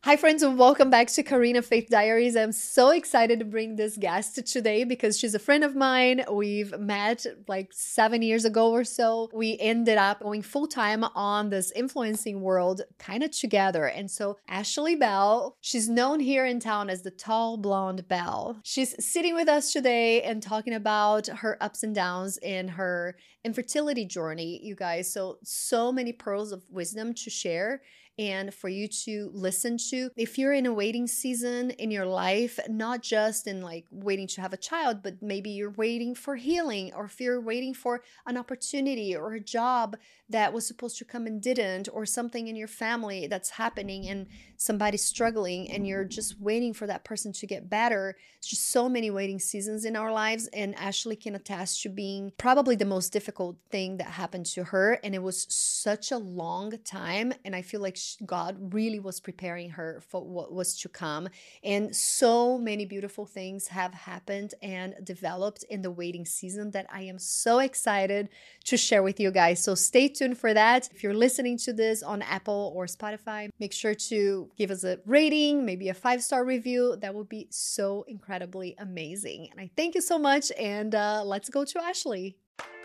Hi, friends, and welcome back to Karina Faith Diaries. I'm so excited to bring this guest today because she's a friend of mine. We've met like 7 years ago or so. We ended up going full time on this influencing world kind of together. And so, Ashley Bell, she's known here in town as the tall blonde Belle. She's sitting with us today and talking about her ups and downs in her infertility journey, you guys. So many pearls of wisdom to share and for you to listen to. If you're in a waiting season in your life, not just in like waiting to have a child, but maybe you're waiting for healing, or if you're waiting for an opportunity or a job that was supposed to come and didn't, or something in your family that's happening and somebody's struggling and you're just waiting for that person to get better. It's just so many waiting seasons in our lives, and Ashley can attest to being probably the most difficult thing that happened to her, and it was such a long time, and I feel like God really was preparing her for what was to come. And so many beautiful things have happened and developed in the waiting season that I am so excited to share with you guys. So stay tuned for that. If you're listening to this on Apple or Spotify, make sure to give us a rating, maybe a 5-star review. That would be so incredibly amazing. And I thank you so much. And let's go to Ashley.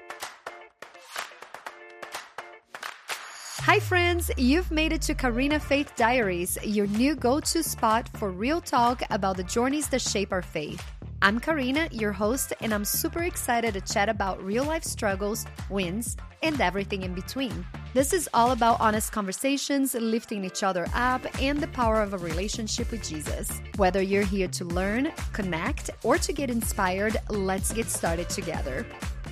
Hi friends, you've made it to Karina Faith Diaries, your new go-to spot for real talk about the journeys that shape our faith. I'm Karina, your host, and I'm super excited to chat about real-life struggles, wins, and everything in between. This is all about honest conversations, lifting each other up, and the power of a relationship with Jesus. Whether you're here to learn, connect, or to get inspired, let's get started together.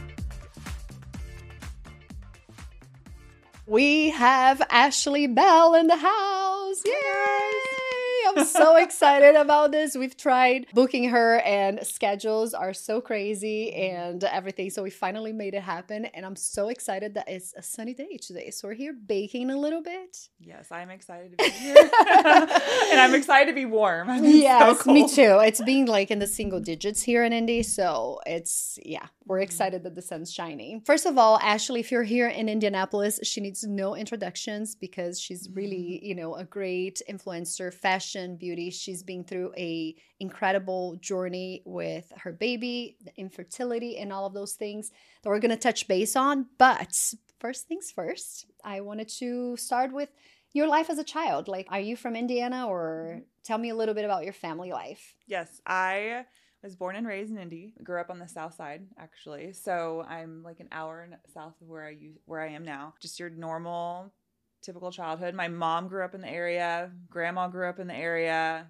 We have Ashley Bell in the house. Yay! I'm so excited about this. We've tried booking her and schedules are so crazy and everything. So we finally made it happen. And I'm so excited that it's a sunny day today. So we're here baking a little bit. Yes, I'm excited to be here. And I'm excited to be warm. Yes, so me too. It's being like in the single digits here in Indy. So we're excited that the sun's shining. First of all, Ashley, if you're here in Indianapolis, she needs no introductions because she's really, a great influencer, fashion, beauty. She's been through a incredible journey with her baby, the infertility, and all of those things that we're going to touch base on. But first things first, I wanted to start with your life as a child. Like, are you from Indiana, or tell me a little bit about your family life? Yes, I was born and raised in Indy. Grew up on the south side, actually. So I'm like an hour south of where I am now. Just your normal, typical childhood. My mom grew up in the area. Grandma grew up in the area.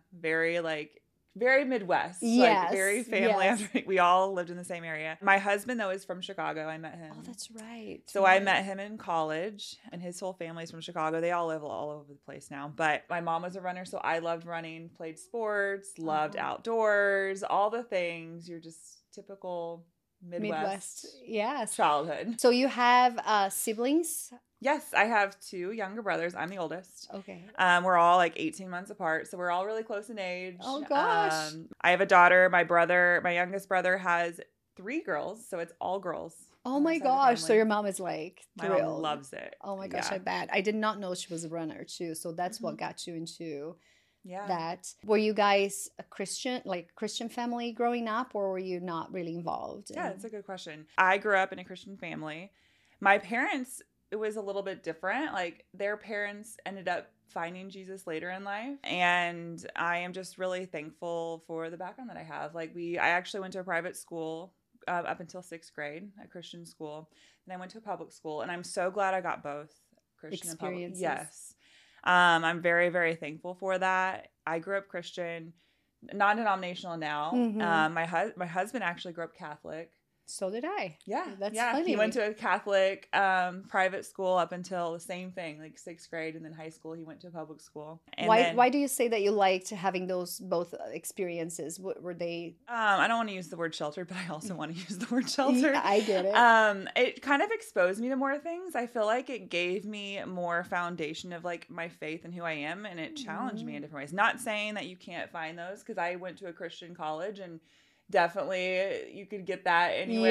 Very Midwest. Yes. Like very family. Yes. We all lived in the same area. My husband, though, is from Chicago. I met him. Oh, that's right. So I met him in college, and his whole family's from Chicago. They all live all over the place now. But my mom was a runner, so I loved running, played sports, loved outdoors, all the things. You're just typical Midwest yes. childhood. So you have siblings? Yes, I have 2 younger brothers. I'm the oldest. Okay. We're all like 18 months apart, so we're all really close in age. Oh, gosh. I have a daughter. My youngest brother has 3 girls, so it's all girls. Oh my gosh. So your mom is like thrilled. My mom loves it. Oh my gosh, I bet. I did not know she was a runner too, so that's what got you into that. Were you guys a Christian family growing up, or were you not really involved? Yeah, that's a good question. I grew up in a Christian family. My parents, it was a little bit different. Like, their parents ended up finding Jesus later in life. And I am just really thankful for the background that I have. Like, I actually went to a private school up until 6th grade, a Christian school. And I went to a public school. And I'm so glad I got both Christian and public. Yes. I'm very, very thankful for that. I grew up Christian, non-denominational now. Mm-hmm. My husband actually grew up Catholic. So did I. Yeah. That's funny. He went to a Catholic private school up until the same thing, like 6th grade, and then high school he went to a public school. And why do you say that you liked having those both experiences? What were they? I don't want to use the word sheltered, but I also want to use the word sheltered. Yeah, I get it. It kind of exposed me to more things. I feel like it gave me more foundation of like my faith and who I am, and it challenged me in different ways. Not saying that you can't find those, because I went to a Christian college and definitely you could get that anywhere.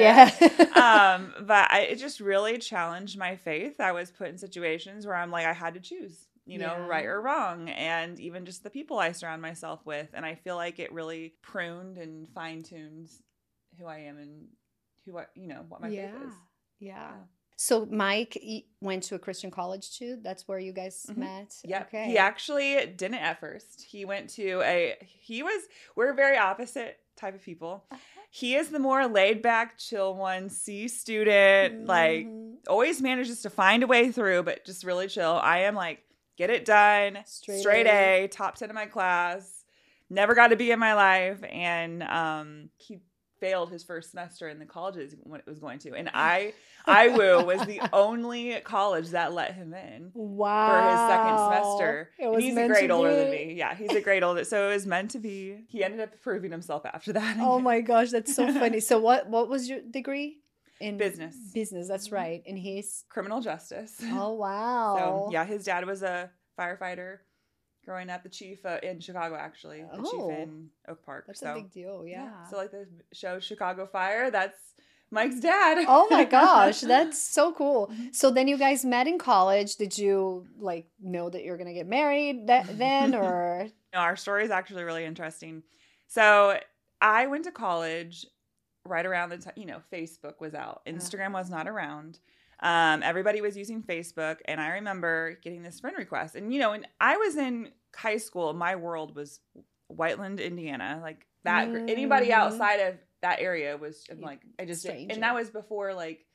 But it just really challenged my faith. I was put in situations where I'm like, I had to choose. right or wrong, and even just the people I surround myself with. And I feel like it really pruned and fine-tuned who I am and what my faith is. Yeah. So Mike went to a Christian college too? That's where you guys met? Yeah. Okay. He actually didn't at first. He went to we're very opposite type of people. He is the more laid back, chill one, C student, like always manages to find a way through, but just really chill. I am like, get it done, straight A, top 10 in my class, never got a B in my life. And he failed his first semester in the colleges when it was going to. And IWU was the only college that let him in for his second semester. And he's a grade older than me. Yeah, he's a grade older. So it was meant to be. He ended up proving himself after that. Oh my gosh, that's so funny. So what was your degree? In business. Business, that's right. And he's criminal justice. Oh, wow. So yeah, his dad was a firefighter growing up, the chief in Chicago, actually. The chief in Oak Park. That's a big deal, yeah. So like the show Chicago Fire, that's Mike's dad. Oh my gosh, that's so cool. So then you guys met in college. Did you know that you're going to get married then or? No, our story is actually really interesting. So I went to college right around the time, Facebook was out. Instagram was not around. Everybody was using Facebook, and I remember getting this friend request. And when I was in high school, my world was Whiteland, Indiana. Like that, anybody outside of that area was stranger. And that was before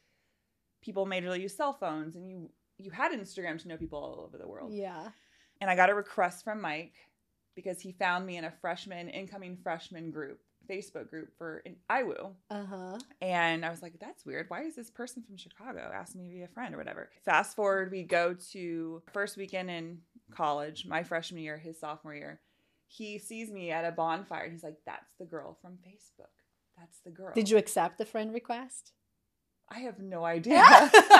people majorly use cell phones, and you had Instagram to know people all over the world. Yeah. And I got a request from Mike because he found me in a incoming freshman group. Facebook group for IWU. And I was like, that's weird. Why is this person from Chicago asking me to be a friend or whatever? Fast forward, we go to first weekend in college, my freshman year, his sophomore year. He sees me at a bonfire. And he's like, that's the girl from Facebook. That's the girl. Did you accept the friend request? I have no idea. You know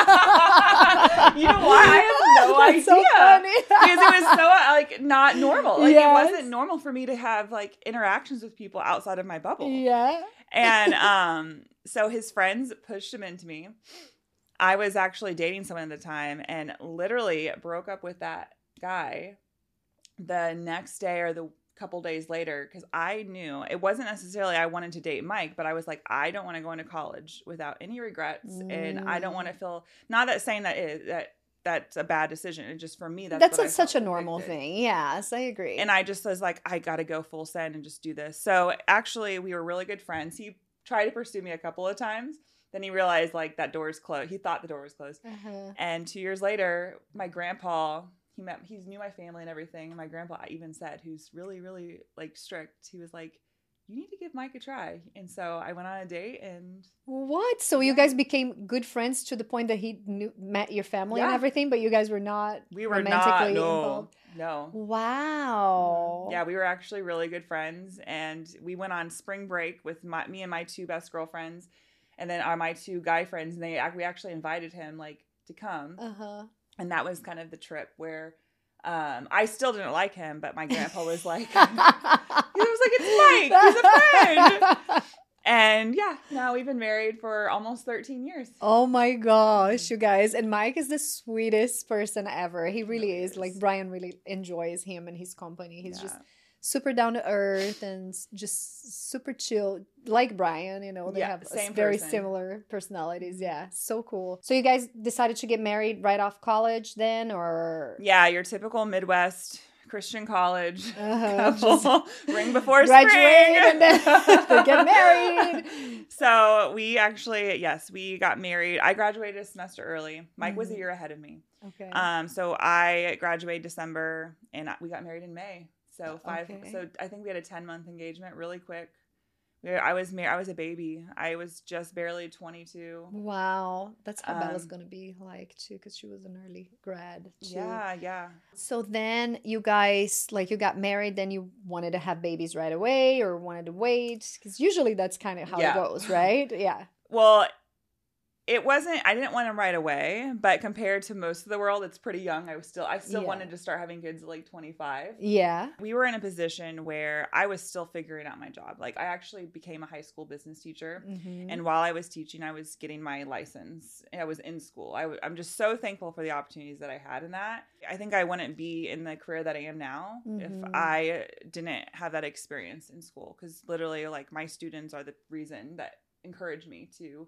why? I have no idea. So funny. Because it was so not normal. It wasn't normal for me to have interactions with people outside of my bubble. Yeah. And so his friends pushed him into me. I was actually dating someone at the time and literally broke up with that guy the next day or the couple days later, because I knew it wasn't necessarily I wanted to date Mike, but I was like, I don't want to go into college without any regrets, and I don't want to feel, not that saying that's a bad decision. It's just for me, that's such a normal thing. Yes, I agree. And I just was like, I got to go full send and just do this. So actually, we were really good friends. He tried to pursue me a couple of times. Then he realized that door is closed. He thought the door was closed. And 2 years later, my grandpa, he knew my family and everything. And my grandpa even said, who's really, really strict, he was like, you need to give Mike a try. And so I went on a date and. What? So you guys became good friends to the point that he met your family and everything, but you guys were not romantically involved? No. Wow. Yeah, we were actually really good friends. And we went on spring break with me and my two best girlfriends. And then my two guy friends. And we actually invited him to come. And that was kind of the trip where I still didn't like him, but my grandpa was like, he was like, it's Mike, he's a friend. And yeah, now we've been married for almost 13 years. Oh my gosh, you guys. And Mike is the sweetest person ever. He really is. Brian really enjoys him and his company. He's just super down to earth and just super chill, like Brian, they have very similar personalities. Yeah, so cool. So you guys decided to get married right off college then, or? Yeah, your typical Midwest Christian college couple, ring before graduate spring. And then get married. So we actually, we got married. I graduated a semester early. Mike was a year ahead of me. Okay. So I graduated December and we got married in May. So So I think we had a 10-month engagement, really quick. I was a baby. I was just barely 22. Wow, that's how Bella's gonna be too, because she was an early grad too. Yeah. So then you guys you got married. Then you wanted to have babies right away, or wanted to wait? Because usually that's kind of how it goes, right? Yeah. Well, It wasn't, I didn't want them right away, but compared to most of the world, it's pretty young. I still wanted to start having kids at like 25. Yeah. We were in a position where I was still figuring out my job. Like I actually became a high school business teacher. Mm-hmm. And while I was teaching, I was getting my license. I was in school. I'm just so thankful for the opportunities that I had in that. I think I wouldn't be in the career that I am now if I didn't have that experience in school. Because literally, like, my students are the reason that encouraged me to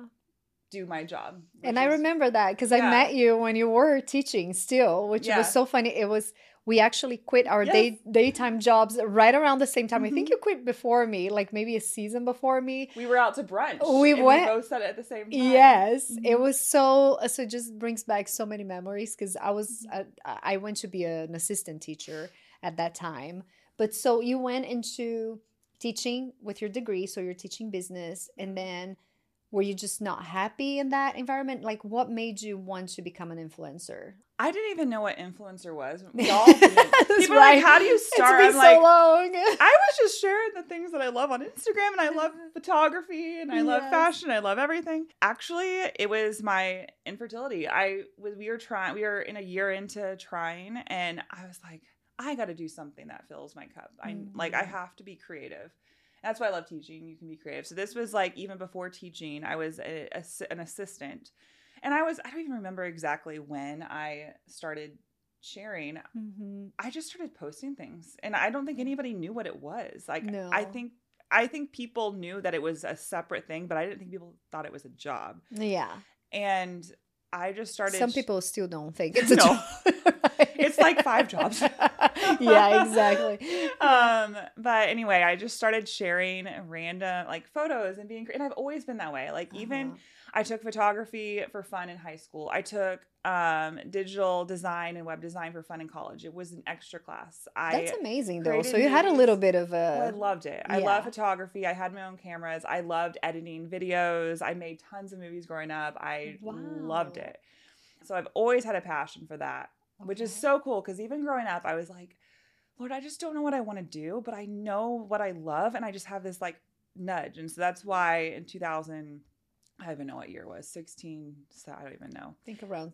do my job. And I remember that because I met you when you were teaching still, which was so funny. We actually quit our daytime jobs right around the same time. I think you quit before me, like maybe a season before me. We were out to brunch. We went. We both said it at the same time. Yes, it was so it just brings back so many memories because I went to be an assistant teacher at that time. But so you went into teaching with your degree, so you're teaching business, and then were you just not happy in that environment? Like, what made you want to become an influencer? I didn't even know what influencer was. We all people are like, how do you start? It's been so long. I was just sharing the things that I love on Instagram, and I love photography, and I love fashion. I love everything. Actually, it was my infertility. We were in a year into trying, and I was like, I got to do something that fills my cup. I have to be creative. That's why I love teaching. You can be creative. So this was like, even before teaching, I was an assistant. And I don't even remember exactly when I started sharing. I just started posting things. And I don't think anybody knew what it was. Like, no. I think people knew that it was a separate thing, but I didn't think people thought it was a job. Yeah. And I just started. Some people still don't think it's a job. It's like 5 jobs. Yeah, exactly. But anyway, I just started sharing random like photos and and I've always been that way. Like even I took photography for fun in high school. I took digital design and web design for fun in college. It was an extra class. That's amazing though. So you had a little bit of I loved it. I love photography. I had my own cameras. I loved editing videos. I made tons of movies growing up. I loved it. So I've always had a passion for that, which is so cool because even growing up, I was like, Lord, I just don't know what I want to do, but I know what I love. And I just have this like nudge. And so that's why in 2000, I don't even know what year it was, 16, so I don't even know. I think around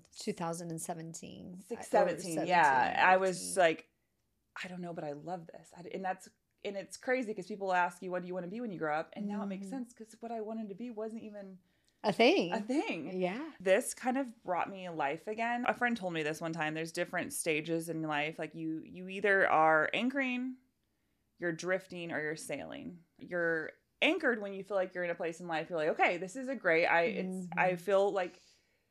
2017. 17, yeah. I was like, I don't know, but I love this. And it's crazy because people ask you, what do you want to be when you grow up? And now it makes sense because what I wanted to be wasn't even a thing. Yeah. This kind of brought me life again. A friend told me this one time. There's different stages in life. Like you either are anchoring, you're drifting, or you're sailing. You're anchored when you feel like you're in a place in life. You're like, okay, this is I feel like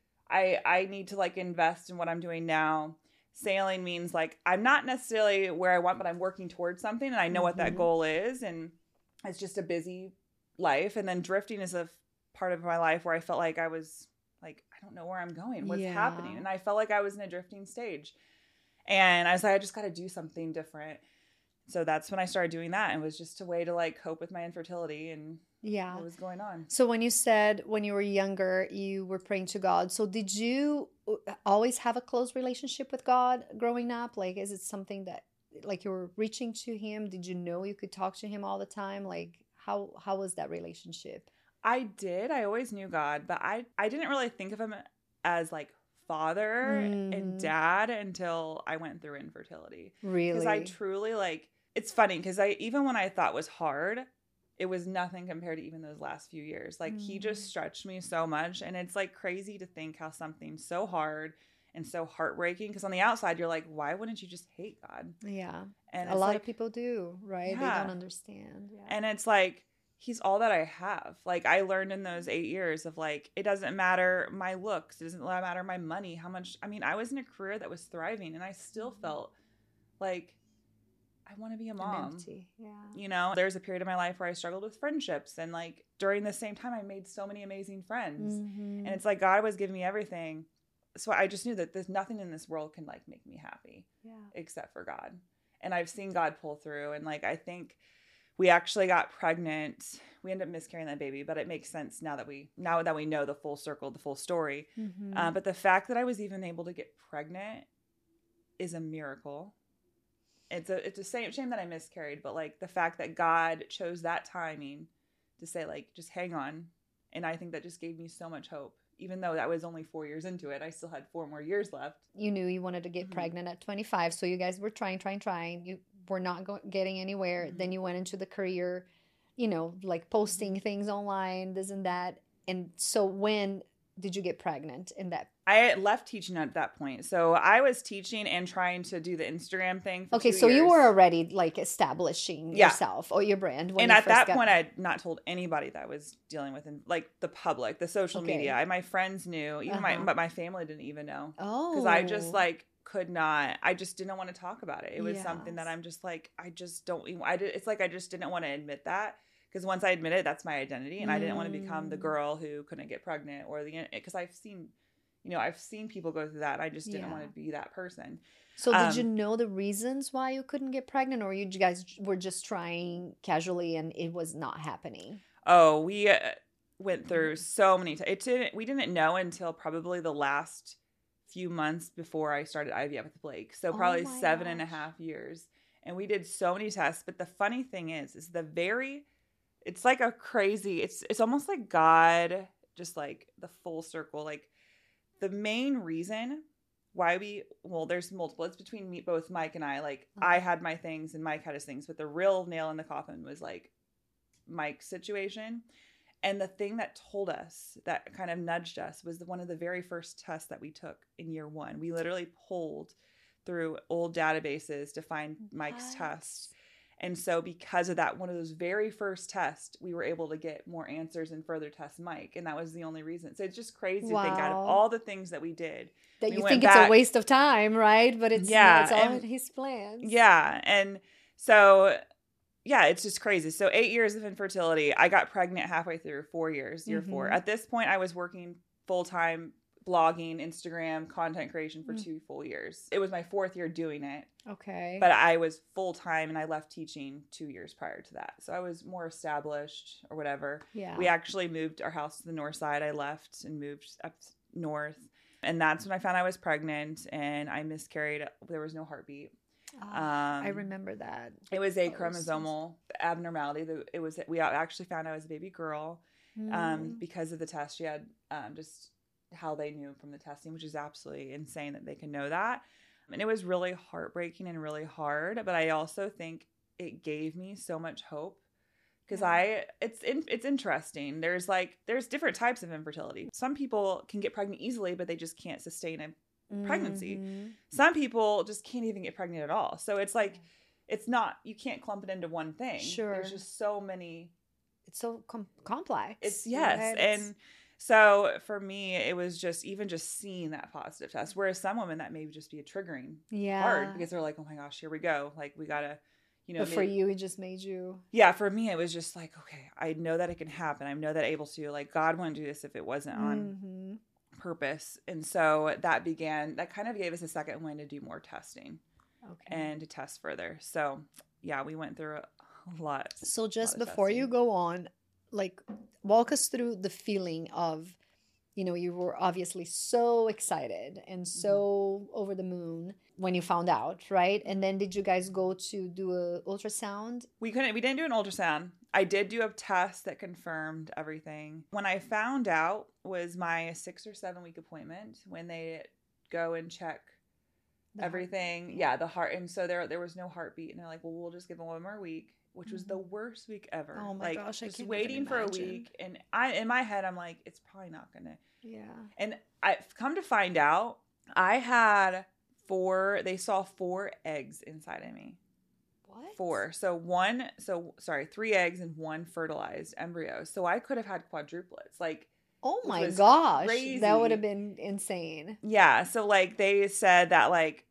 I need to like invest in what I'm doing now. Sailing means like I'm not necessarily where I want, but I'm working towards something and I know what that goal is. And it's just a busy life. And then drifting is a part of my life where I felt like I was like, I don't know where I'm going, what's happening. And I felt like I was in a drifting stage. And I was like, I just got to do something different. So that's when I started doing that. And it was just a way to like cope with my infertility and what was going on. So when you said when you were younger, you were praying to God. So did you always have a close relationship with God growing up? Like, is it something that like you were reaching to him? Did you know you could talk to him all the time? Like how was that relationship? I did. I always knew God, but I didn't really think of him as like father and dad until I went through infertility. Really? Because I truly like, it's funny because even when I thought was hard, it was nothing compared to even those last few years. Like he just stretched me so much. And it's like crazy to think how something so hard and so heartbreaking. Because on the outside, you're like, why wouldn't you just hate God? Yeah. And a lot of people do, right? Yeah. They don't understand. Yeah. And it's like, he's all that I have. Like I learned in those 8 years of like, it doesn't matter my looks. It doesn't matter my money, how much, I was in a career that was thriving and I still felt like I want to be a mom. Empty. Yeah. You know, there's a period of my life where I struggled with friendships and like during the same time I made so many amazing friends and it's like God was giving me everything. So I just knew that there's nothing in this world can like make me happy except for God. And I've seen God pull through and like, I think we actually got pregnant. We ended up miscarrying that baby, but it makes sense now that we know the full circle, the full story. But the fact that I was even able to get pregnant is a miracle. It's a shame that I miscarried, but like the fact that God chose that timing to say like, just hang on. And I think that just gave me so much hope even though that was only 4 years into it, I still had 4 more years left. You knew you wanted to get pregnant at 25. So you guys were trying. You were not getting anywhere. Then you went into the career, like posting things online, this and that. And so when did you get pregnant in that? I had left teaching at that point. So I was teaching and trying to do the Instagram thing for 2 so years. You were already like establishing yourself or your brand. And at that point, I had not told anybody that I was dealing with, like the public, the social media. My friends knew, even but my family didn't even know. Oh. Because I just like could not, I just didn't want to talk about it. It was something that I'm just like, I just don't even, it's like I just didn't want to admit that. Because once I admitted that's my identity, and I didn't want to become the girl who couldn't get pregnant or because I've seen people go through that. And I just didn't want to be that person. So did you know the reasons why you couldn't get pregnant, or you guys were just trying casually and it was not happening? Oh, we went through so many times. We didn't know until probably the last few months before I started IVF with Blake. So probably 7.5 years. And we did so many tests. But the funny thing is it's like a crazy, it's almost like God, just like the full circle. Like the main reason why there's multiple, it's between both Mike and I. Like I had my things and Mike had his things, but the real nail in the coffin was like Mike's situation. And the thing that told us, that kind of nudged us, was one of the very first tests that we took in year 1. We literally pulled through old databases to find Mike's tests. And so because of that, one of those very first tests, we were able to get more answers and further test Mike. And that was the only reason. So it's just crazy to think out of all the things that we did. That you think it's a waste of time, right? But it's all his plans. Yeah. And so, it's just crazy. So 8 years of infertility. I got pregnant halfway through 4 years, year 4. At this point, I was working full-time, blogging, Instagram, content creation for 2 full years. It was my 4th year doing it. Okay. But I was full-time and I left teaching 2 years prior to that. So I was more established or whatever. Yeah. We actually moved our house to the north side. I left and moved up north. And that's when I found I was pregnant and I miscarried. There was no heartbeat. I remember that. It was a chromosomal abnormality. We actually found I was a baby girl because of the test. She had just how they knew from the testing, which is absolutely insane that they can know that. And it was really heartbreaking and really hard. But I also think it gave me so much hope because it's interesting. There's different types of infertility. Some people can get pregnant easily, but they just can't sustain a pregnancy. Some people just can't even get pregnant at all. So it's like, you can't clump it into one thing. Sure. There's just so many. It's so complex. Right? And so for me, it was just seeing that positive test. Whereas some women, that may just be a triggering hard because they're like, oh my gosh, here we go. Like we gotta, But for you, it just made you. Yeah, for me, it was just like, okay, I know that it can happen. I know that I'm able to. Like God wouldn't do this if it wasn't on purpose. And so that kind of gave us a second wind to do more testing and to test further. So yeah, we went through a lot. So just before you go on, like walk us through the feeling of, you were obviously so excited and so over the moon when you found out, right? And then did you guys go to do a ultrasound? We didn't do an ultrasound. I did do a test that confirmed everything. When I found out was my 6 or 7 week appointment when they go and check everything. Yeah, the heart. And so there was no heartbeat. And they're like, well, we'll just give them 1 more week, which was the worst week ever. Oh my gosh, I just can't waiting even for a imagine. week. And in my head, I'm like, it's probably not going to. Yeah. And I've come to find out I had they saw 4 eggs inside of me. What? 4. 3 eggs and 1 fertilized embryo. So I could have had quadruplets. Like, oh my gosh, crazy. That would have been insane. Yeah. So like they said that like,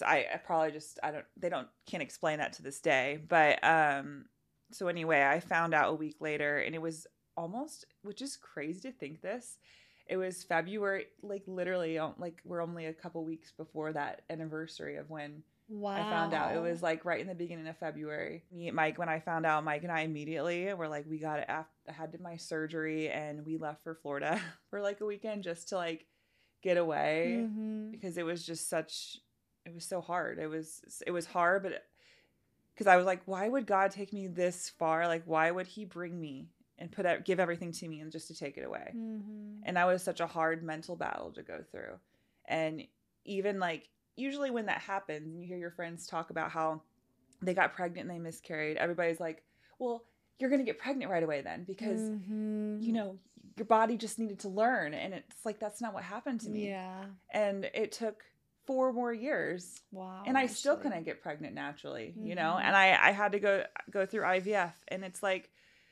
can't explain that to this day. But, so anyway, I found out a week later and it was which is crazy to think this. It was February, like literally, like we're only a couple weeks before that anniversary of when I found out. It was like right in the beginning of February. When I found out, Mike and I immediately were like, I had my surgery and we left for Florida for like a weekend just to like get away because it was just it was so hard. It was hard, but because I was like, why would God take me this far? Like, why would he bring me and give everything to me and just to take it away. Mm-hmm. And that was such a hard mental battle to go through. And even like, usually when that happens and you hear your friends talk about how they got pregnant and they miscarried, everybody's like, well, you're going to get pregnant right away then because, you know, your body just needed to learn. And it's like, that's not what happened to me. Yeah. And it took 4 more years. Wow. And I still couldn't get pregnant naturally, you know, and I had to go through IVF. And it's like,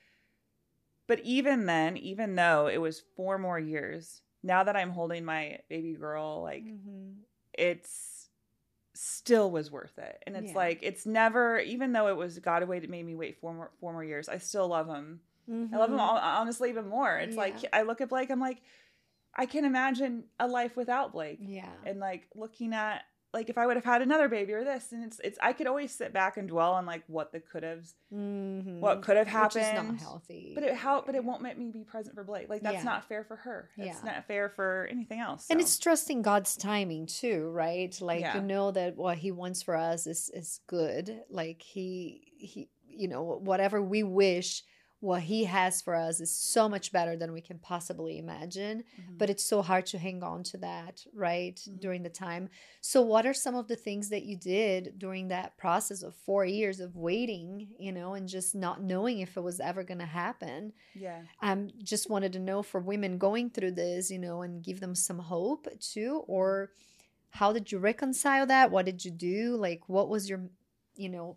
but even then, even though it was 4 more years, now that I'm holding my baby girl, like it's still was worth it. And it's like, it's never, even though it was God made me wait 4 more years, I still love him. I love him honestly even more. It's like, I look at Blake, I'm like, I can imagine a life without Blake. Yeah. And like looking at, like, if I would have had another baby or this, and it's I could always sit back and dwell on like what the could have's, what could have happened. Which is not healthy. But it won't make me be present for Blake. Like, that's not fair for her. It's not fair for anything else. So. And it's trusting God's timing too, right? Like, you know that what he wants for us is good. Like he, you know, whatever we wish, what he has for us is so much better than we can possibly imagine. But it's so hard to hang on to that, right? During the time. So what are some of the things that you did during that process of 4 years of waiting, you know, and just not knowing if it was ever going to happen? Yeah. Just wanted to know for women going through this, you know, and give them some hope too, or how did you reconcile that? What did you do? Like, what was your, you know,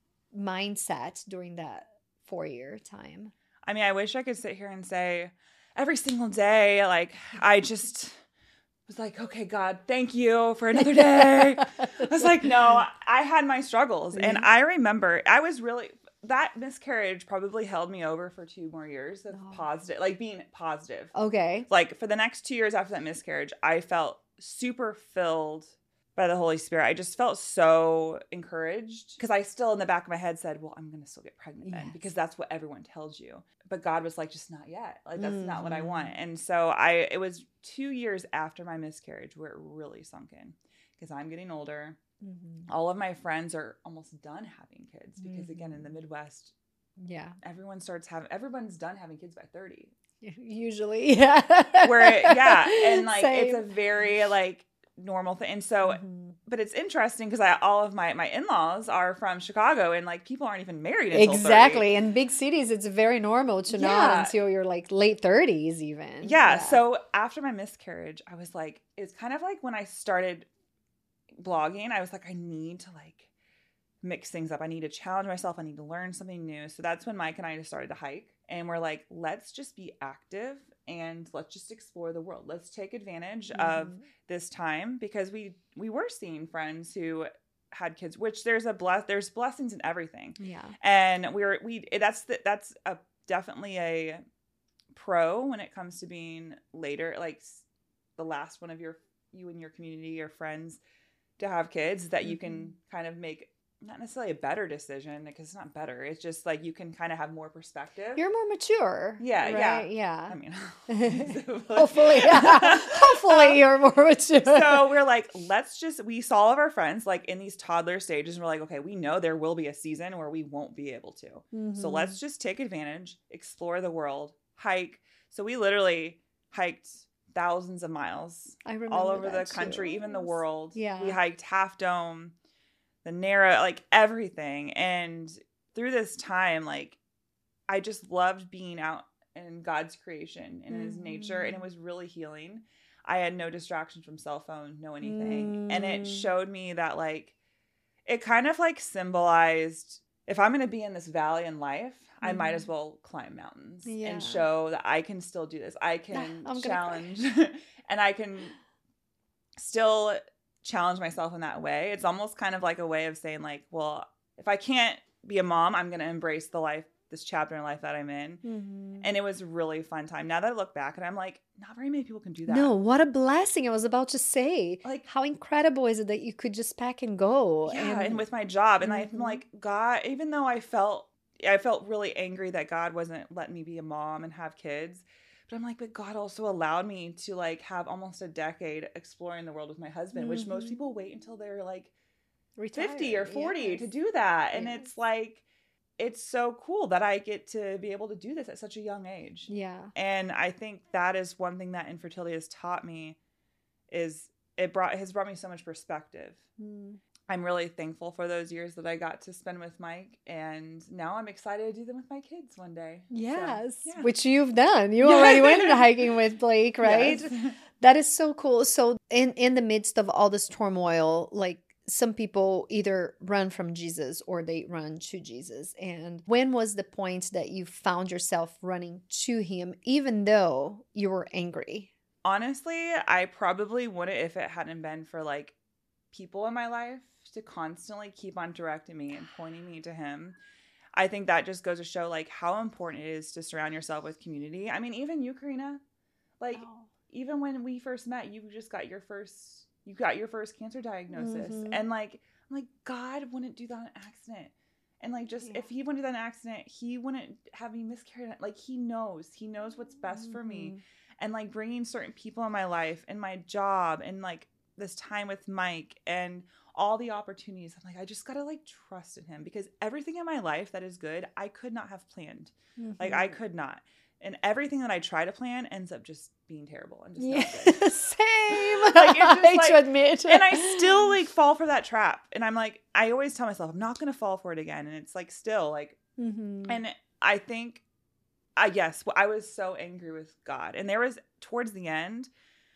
mindset during that 4-year time? I mean, I wish I could sit here and say every single day, like, I just was like, okay, God, thank you for another day. I was like, no, I had my struggles. And I remember that miscarriage probably held me over for 2 more years of positive, like being positive. Okay. Like for the next 2 years after that miscarriage, I felt super filled by the Holy Spirit. I just felt so encouraged because I still in the back of my head said, well, I'm going to still get pregnant then because that's what everyone tells you. But God was like, just not yet. Like, that's not what I want. And so it was 2 years after my miscarriage where it really sunk in because I'm getting older. All of my friends are almost done having kids because again, in the Midwest, everyone's done having kids by 30. Usually. Yeah. And like, Same. It's a very like, normal thing. And so, but it's interesting because all of my in-laws are from Chicago and like people aren't even married until 30. In big cities it's very normal to not until you're like late 30s even. So after my miscarriage I was like, it's kind of like when I started blogging, I was like, I need to like mix things up. I need to challenge myself. I need to learn something new. So that's when Mike and I just started to hike and we're like, let's just be active and let's just explore the world. Let's take advantage of this time because we were seeing friends who had kids, which there's blessings in everything. Yeah. And that's definitely a pro when it comes to being later, like the last one of you and your community, your friends to have kids that you can kind of make not necessarily a better decision because it's not better. It's just like you can kind of have more perspective. You're more mature. Yeah. Right? Yeah. I mean, hopefully you're more mature. So we're like, we saw all of our friends like in these toddler stages and we're like, okay, we know there will be a season where we won't be able to. So let's just take advantage, explore the world, hike. So we literally hiked thousands of miles all over the country, even the world. Yeah. We hiked Half Dome, the Narrow, like everything. And through this time, like I just loved being out in God's creation and in his nature. And it was really healing. I had no distractions from cell phone, no anything. And it showed me that like, it kind of like symbolized, if I'm going to be in this valley in life, I might as well climb mountains and show that I can still do this. I can challenge and I can still challenge myself in that way. It's almost kind of like a way of saying like, well, if I can't be a mom, I'm going to embrace this chapter in life that I'm in. And it was a really fun time. Now that I look back and I'm like, not very many people can do that. No, what a blessing. I was about to say, like, how incredible is it that you could just pack and go? Yeah. And with my job. And I'm like, God, even though I felt really angry that God wasn't letting me be a mom and have kids. But I'm like, but God also allowed me to like have almost a decade exploring the world with my husband, which most people wait until they're like retired, 50 or 40 to do that. And it's like, it's so cool that I get to be able to do this at such a young age. Yeah. And I think that is one thing that infertility has taught me is has brought me so much perspective. I'm really thankful for those years that I got to spend with Mike, and now I'm excited to do them with my kids one day. Yes, so, yeah. Which you've done. You already went hiking with Blake, right? Yes. That is so cool. So in the midst of all this turmoil, like some people either run from Jesus or they run to Jesus. And when was the point that you found yourself running to him, even though you were angry? Honestly, I probably wouldn't if it hadn't been for like people in my life to constantly keep on directing me and pointing me to him. I think that just goes to show like how important it is to surround yourself with community. I mean, even you, Karina, like even when we first met, you got your first cancer diagnosis. And like, I'm like, God wouldn't do that on accident. And like, just if he wouldn't do that on accident, he wouldn't have me miscarry. Like he knows what's best for me. And like bringing certain people in my life and my job and like this time with Mike and all the opportunities. I'm like, I just got to like trust in him, because everything in my life that is good, I could not have planned. Like I could not. And everything that I try to plan ends up just being terrible and just not good. Same. Like, it's just, I like, to admit. And I still like fall for that trap. And I'm like, I always tell myself, I'm not going to fall for it again. And it's like still like, and I think, yes, I was so angry with God. And there was towards the end,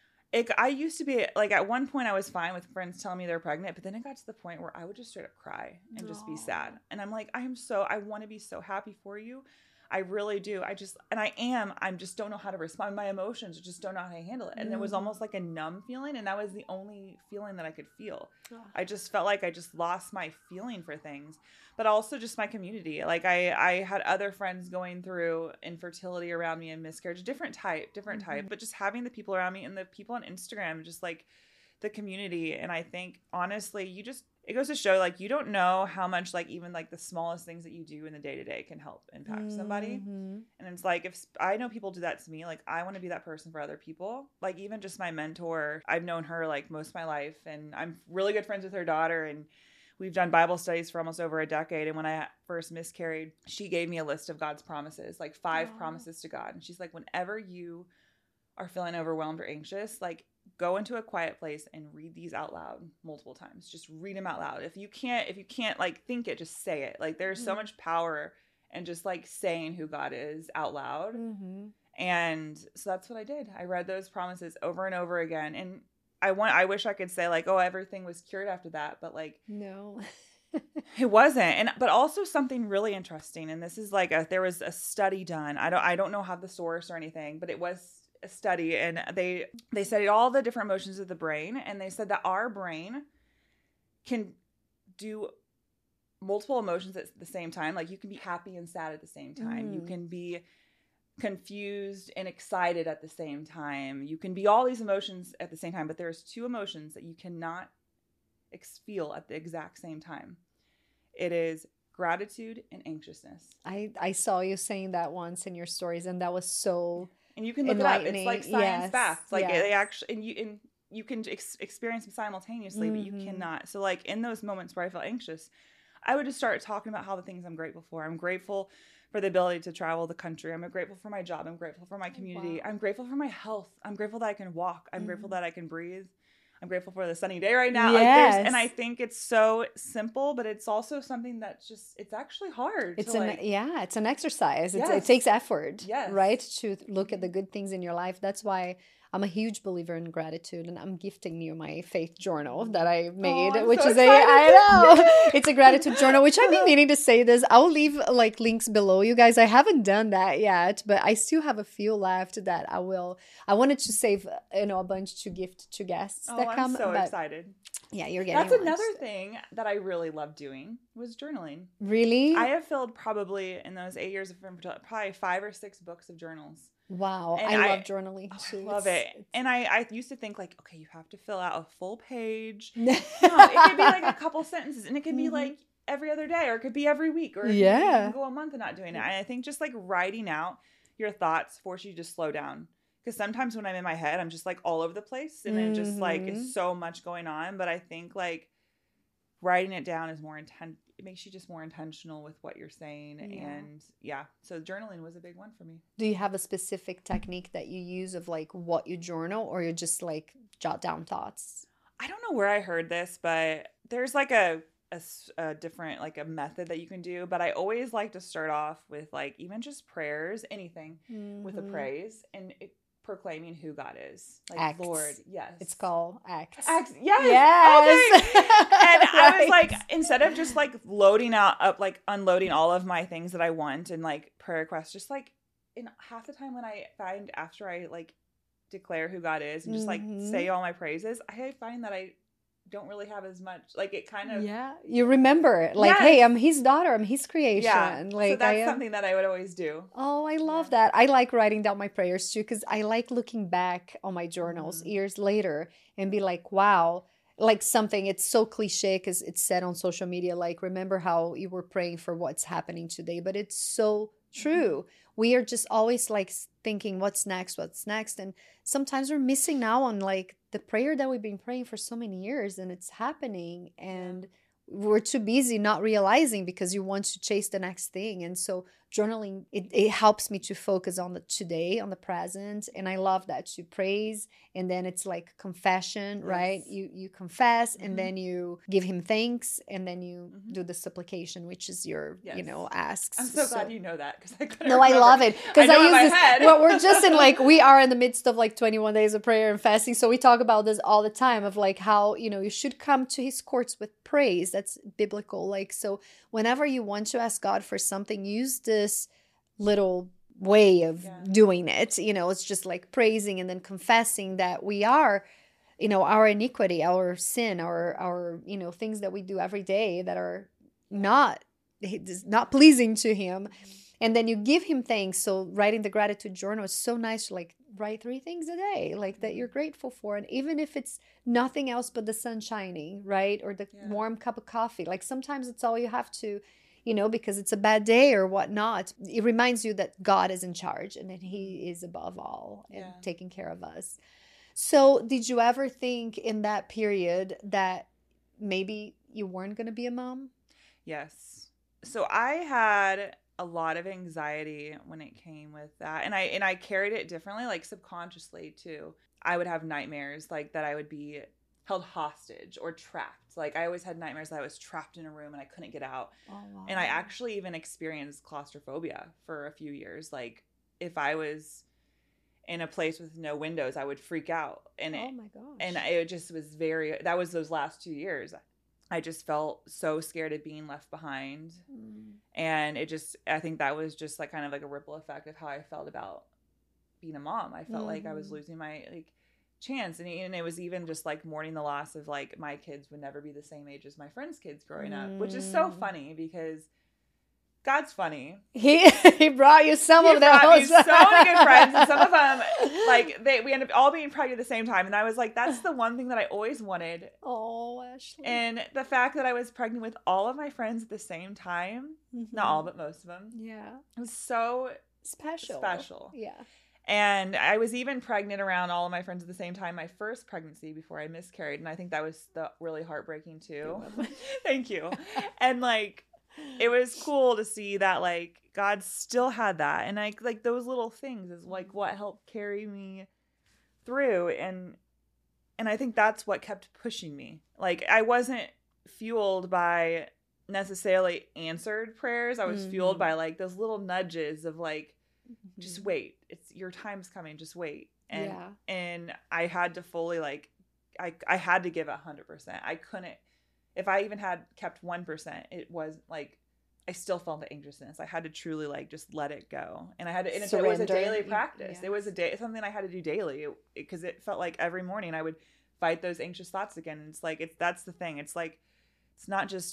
I used to be like, at one point I was fine with friends telling me they're pregnant, but then it got to the point where I would just straight up cry and just be sad. And I'm like, I want to be so happy for you. I really do. I just don't know how to respond. My emotions, I just don't know how to handle it. And it was almost like a numb feeling. And that was the only feeling that I could feel. I just felt like I just lost my feeling for things, but also just my community. Like I had other friends going through infertility around me and miscarriage, different type, but just having the people around me and the people on Instagram, just like the community. And I think honestly, it goes to show like, you don't know how much like even like the smallest things that you do in the day-to-day can help impact somebody. And it's like, if I know people do that to me, like I want to be that person for other people. Like even just my mentor, I've known her like most of my life, and I'm really good friends with her daughter, and we've done Bible studies for almost over a decade. And when I first miscarried, she gave me a list of God's promises, like 5 promises to God. And she's like, whenever you are feeling overwhelmed or anxious, like go into a quiet place and read these out loud multiple times. Just read them out loud. If you can't like think it, just say it. Like there's so much power in just like saying who God is out loud. And so that's what I did. I read those promises over and over again. And I wish I could say like, oh, everything was cured after that. But like, no, it wasn't. But also something really interesting. And this is like there was a study done. I don't know how the source or anything, but it was a study, and they studied all the different emotions of the brain, and they said that our brain can do multiple emotions at the same time. Like you can be happy and sad at the same time. You can be confused and excited at the same time. You can be all these emotions at the same time, but there's 2 emotions that you cannot feel at the exact same time. It is gratitude and anxiousness. I saw you saying that once in your stories, and that was so and you can look it up. It's like science facts. Like they actually, and you can experience them simultaneously, but you cannot. So like in those moments where I felt anxious, I would just start talking about how the things I'm grateful for. I'm grateful for the ability to travel the country. I'm grateful for my job. I'm grateful for my community. I'm grateful for my health. I'm grateful that I can walk. I'm grateful that I can breathe. I'm grateful for the sunny day right now. Yes. Like and I think it's so simple, but it's also something that's it's actually hard. It's it's an exercise. Yes. It takes effort, yes. right? To look at the good things in your life. That's why I'm a huge believer in gratitude, and I'm gifting you my faith journal that I made, which is I know it's a gratitude journal, which I've been meaning to say this. I'll leave like links below, you guys. I haven't done that yet, but I still have a few left that I will. I wanted to save, a bunch to gift to guests that come. I'm so excited. Yeah, you're getting. That's another thing that I really love doing was journaling. Really? I have filled probably in those 8 years of infertility, probably 5 or 6 books of journals. Wow, I love journaling too. I love it. And I used to think like, okay, you have to fill out a full page. No, it could be like a couple sentences, and it could be like every other day, or it could be every week, or you can go a month and not doing it. And I think just like writing out your thoughts force you to slow down. Because sometimes when I'm in my head, I'm just like all over the place, and it just like is so much going on. But I think like writing it down is more it makes you just more intentional with what you're saying. Yeah. And yeah, so journaling was a big one for me. Do you have a specific technique that you use of like what you journal, or you just like jot down thoughts? I don't know where I heard this, but there's like a different, like a method that you can do. But I always like to start off with like even just prayers, anything with a praise, and proclaiming who God is. Like, Acts. Lord, yes. It's called Acts. Acts, yes. Yes. Okay. And I was Right. like, instead of just like like unloading all of my things that I want and like prayer requests, just like in half the time when I find after I like declare who God is and just like say all my praises, I find that I don't really have as much, like it kind of, Yeah, you remember it. Like, Yes. hey, I'm his daughter. I'm his creation. yeah. Like, So that's I am. something that I would always do. Oh, I love Yeah. that. I like writing down my prayers too, because I like looking back on my journals Mhm. years later and be like, wow, like something, it's so cliche because it's said on social media, like, remember how you were praying for what's happening today. But it's so true. We are just always like thinking, what's next? What's next? And sometimes we're missing now on like the prayer that we've been praying for so many years, and it's happening. And we're too busy not realizing because you want to chase the next thing. And so journaling, it helps me to focus on the today, on the present. And I love that, to praise, and then it's like confession, right? Yes. You confess, and Mhm. then you give him thanks, and then you Mhm. do the supplication, which is your Yes. asks. I'm so glad you know that, because I couldn't No, I remember. love it, because I I, know in use my this. head. Well, we're just in like, we are in the midst of like 21 days of prayer and fasting, so we talk about this all the time of like how you should come to his courts with praise. That's biblical. Like, so whenever you want to ask God for something, use this little way of doing it. It's just like praising and then confessing that we are, our iniquity, our sin, our things that we do every day that are not pleasing to him. And then you give him thanks. So writing the gratitude journal is so nice to like write 3 things a day, like that you're grateful for. And even if it's nothing else but the sun shining, right? Or the warm cup of coffee, like sometimes it's all you have to, because it's a bad day or whatnot. It reminds you that God is in charge and that he is above all and taking care of us. So did you ever think in that period that maybe you weren't going to be a mom? Yes. So I had a lot of anxiety when it came with that. And I carried it differently, like subconsciously too. I would have nightmares like that I would be held hostage or trapped. Like I always had nightmares that I was trapped in a room and I couldn't get out. Oh, wow. And I actually even experienced claustrophobia for a few years. Like if I was in a place with no windows, I would freak out. And oh my gosh. And it just was that was those last 2 years. I just felt so scared of being left behind. And I think that was just like kind of like a ripple effect of how I felt about being a mom. I felt like I was losing my like chance. And it was even just like mourning the loss of like my kids would never be the same age as my friends' kids growing up, which is so funny because God's funny. He brought you some of them. He brought me so many good friends, and some of them, like we ended up all being pregnant at the same time. And I was like, that's the one thing that I always wanted. Oh, Ashley. And the fact that I was pregnant with all of my friends at the same time, not all, but most of them. Yeah, it was so special. Yeah. And I was even pregnant around all of my friends at the same time, my first pregnancy before I miscarried. And I think that was really heartbreaking too. Thank you. And like, it was cool to see that like God still had that, and like those little things is like what helped carry me through, and I think that's what kept pushing me. Like I wasn't fueled by necessarily answered prayers. I was fueled by like those little nudges of like, just wait, it's your time's coming, just wait. And I had to fully like I had to give 100%. I couldn't. If I even had kept 1%, it was like I still felt the anxiousness. I had to truly like just let it go, and I had to. And it was a daily practice. Yes. It was something I had to do daily because it felt like every morning I would fight those anxious thoughts again. And it's like that's the thing. It's like it's not just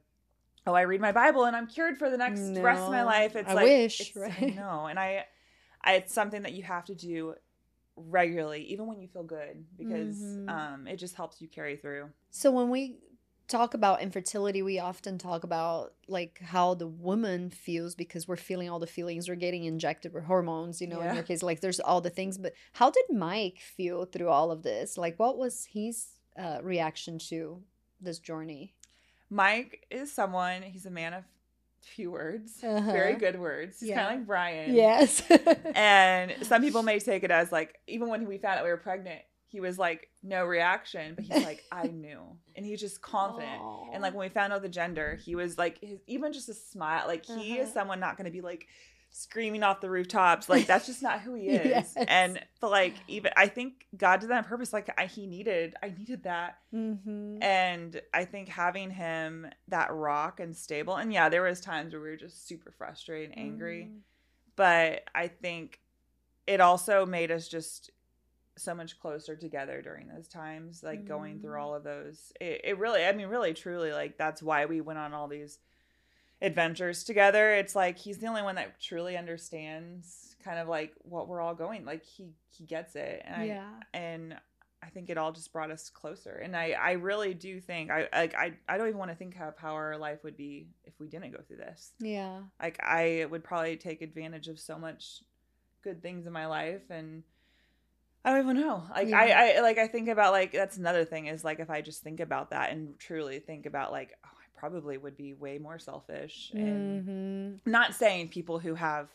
I read my Bible and I'm cured for the next rest of my life. It's I wish, right? No, and it's something that you have to do regularly, even when you feel good, because it just helps you carry through. So when we talk about infertility, we often talk about like how the woman feels because we're feeling all the feelings, we're getting injected with hormones, in your case, like there's all the things. But how did Mike feel through all of this? Like what was his reaction to this journey? Mike is someone, he's a man of few words, Uh-huh. very good words. He's Yeah. kind of like Brian. Yes. And some people may take it as like, even when we found out we were pregnant, he was like, no reaction, but he's like, I knew. And he's just confident. Aww. And like when we found out the gender, he was like, even just a smile, like he is someone not going to be like screaming off the rooftops. Like that's just not who he is. Yes. And but like, even I think God did that on purpose. Like I needed that. Mm-hmm. And I think having him that rock and stable, and yeah, there was times where we were just super frustrated and angry. But I think it also made us just so much closer together during those times, like going through all of those. It really, I mean, really, truly, like that's why we went on all these adventures together. It's like he's the only one that truly understands kind of like what we're all going. Like he gets it, and I think it all just brought us closer. And I really do think I don't even want to think how power our life would be if we didn't go through this. Yeah. Like I would probably take advantage of so much good things in my life, and I don't even know. Like I think about like that's another thing is like if I just think about that and truly think about like I probably would be way more selfish and not saying people who have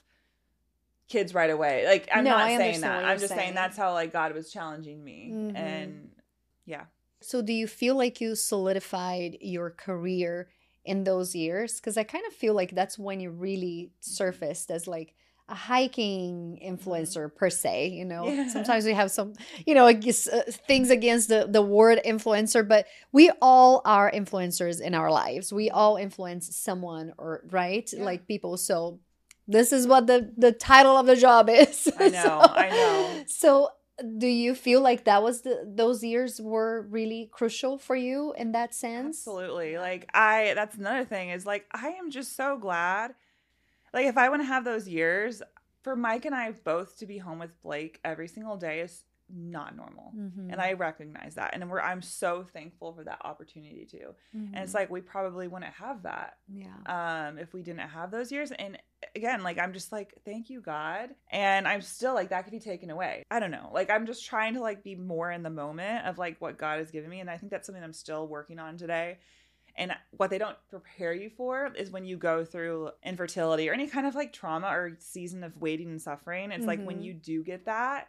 kids right away. Like I'm not saying that. I'm just saying that's how like God was challenging me. And yeah. So do you feel like you solidified your career in those years? Because I kind of feel like that's when you really surfaced as like a hiking influencer per se, you know. Yeah. Sometimes we have some, you know, things against the word influencer, but we all are influencers in our lives. We all influence someone or right? Yeah. Like people. So this is what the title of the job is. I know. So do you feel like that was those years were really crucial for you in that sense? Absolutely. Like that's another thing is like I am just so glad. Like if I want to have those years, for Mike and I both to be home with Blake every single day is not normal. And I recognize that. And I'm so thankful for that opportunity too. And it's like we probably wouldn't have that. Yeah. If we didn't have those years. And again, like I'm just like, thank you, God. And I'm still like that could be taken away. I don't know. Like I'm just trying to like be more in the moment of like what God has given me. And I think that's something I'm still working on today. And what they don't prepare you for is when you go through infertility or any kind of like trauma or season of waiting and suffering. It's like when you do get that,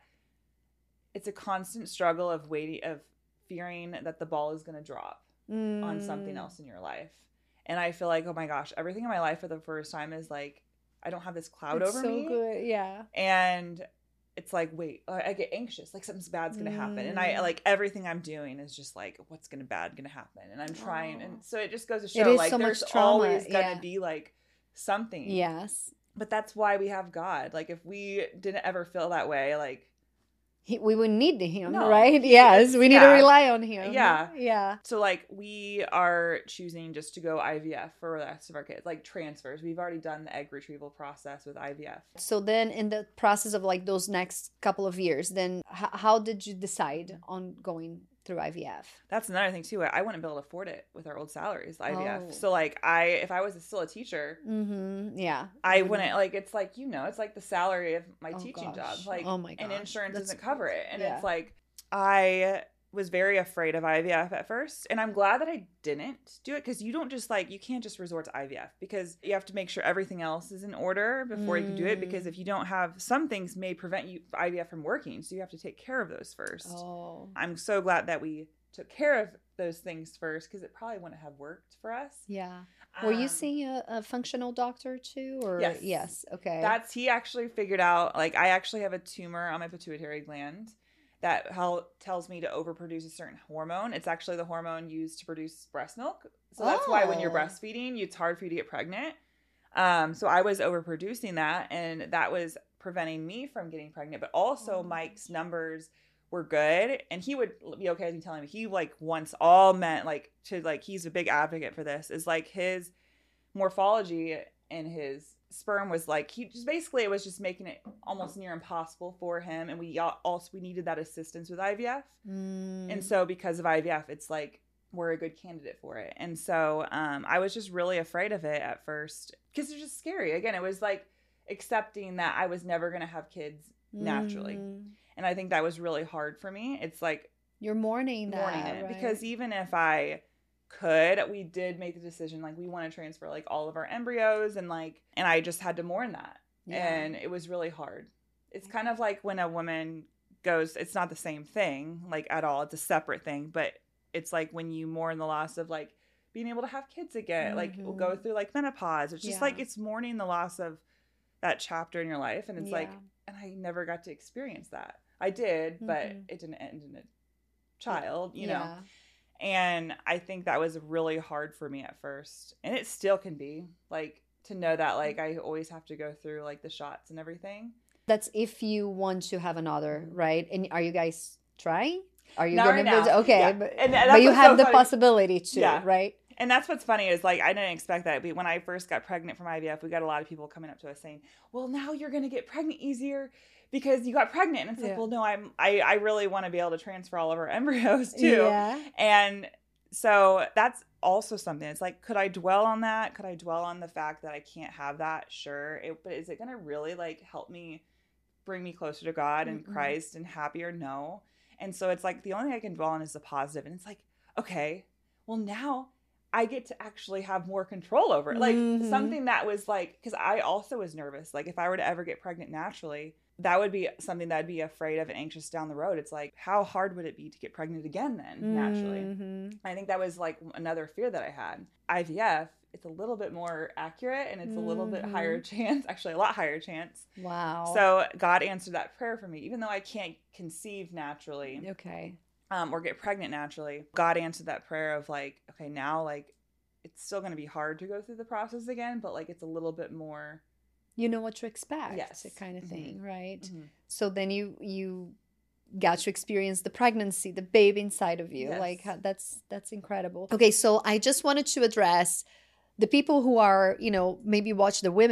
it's a constant struggle of fearing that the ball is going to drop on something else in your life. And I feel like, oh my gosh, everything in my life for the first time is like, I don't have this cloud over me. So good. Yeah. And it's like, wait, I get anxious. Like something's bad's going to happen. And I like everything I'm doing is just like, what's bad going to happen? And I'm trying. And so it just goes to show like so there's always going to be like something. Yes. But that's why we have God. Like if we didn't ever feel that way, like we would need him, right? Yes, we need to rely on him. Yeah. So like we are choosing just to go IVF for the rest of our kids, like transfers. We've already done the egg retrieval process with IVF. So then in the process of like those next couple of years, then how did you decide on going through IVF? That's another thing too. I wouldn't be able to afford it with our old salaries, IVF. Oh. So like if I was still a teacher, I wouldn't like, it's like, you know, it's like the salary of my teaching job. Like, oh my gosh. And insurance doesn't cover it. And it's like, I was very afraid of IVF at first. And I'm glad that I didn't do it because you don't just like, you can't just resort to IVF because you have to make sure everything else is in order before you can do it. Because if you don't have, some things may prevent you IVF from working. So you have to take care of those first. Oh. I'm so glad that we took care of those things first because it probably wouldn't have worked for us. Yeah. Were you seeing a functional doctor too? Or yes. Okay. He actually figured out, like I actually have a tumor on my pituitary gland that tells me to overproduce a certain hormone. It's actually the hormone used to produce breast milk. So that's why when you're breastfeeding, it's hard for you to get pregnant. So I was overproducing that, and that was preventing me from getting pregnant. But also Mike's numbers were good, and he would be okay with me telling me he like wants all men like to like he's a big advocate for this. Is like his morphology and his sperm was like he just basically it was just making it almost near impossible for him, and we needed that assistance with IVF. And so because of IVF, it's like we're a good candidate for it. And so I was just really afraid of it at first because it's just scary. Again, it was like accepting that I was never going to have kids naturally. And I think that was really hard for me. It's like you're mourning it right? Because even if I could, we did make the decision, like, we want to transfer like all of our embryos, and I just had to mourn that. Yeah. And it was really hard. It's kind of like when a woman goes, it's not the same thing, like, at all. It's a separate thing, but it's like when you mourn the loss of like being able to have kids again, like go through like menopause. It's just like, it's mourning the loss of that chapter in your life. And it's like, and I never got to experience that. I did, but it didn't end in a child, you know? And I think that was really hard for me at first. And it still can be, like, to know that, like, I always have to go through like the shots and everything. That's if you want to have another, right? And are you guys trying? Are you going to? Okay, yeah. but you have the possibility to, right? And that's what's funny is, like, I didn't expect that. But when I first got pregnant from IVF, we got a lot of people coming up to us saying, well, now you're going to get pregnant easier because you got pregnant. And it's like, well, no, I really want to be able to transfer all of our embryos too. Yeah. And so that's also something. It's like, could I dwell on that? Could I dwell on the fact that I can't have that? Sure. But is it going to really, like, help me bring me closer to God and Christ and happier? No. And so it's like, the only thing I can dwell on is the positive. And it's like, okay, well, now I get to actually have more control over it. Like, something that was like, because I also was nervous. Like, if I were to ever get pregnant naturally, that would be something that I'd be afraid of and anxious down the road. It's like, how hard would it be to get pregnant again then, naturally? I think that was like another fear that I had. IVF, it's a little bit more accurate and it's a little bit higher chance, actually a lot higher chance. Wow. So God answered that prayer for me, even though I can't conceive naturally. Okay. Or get pregnant naturally. God answered that prayer of like, okay, now like it's still going to be hard to go through the process again, but like it's a little bit more. You know what to expect, kind of thing, right? So then you got to experience the pregnancy, the baby inside of you. Yes. Like that's incredible. Okay, so I just wanted to address the people who are, maybe watch the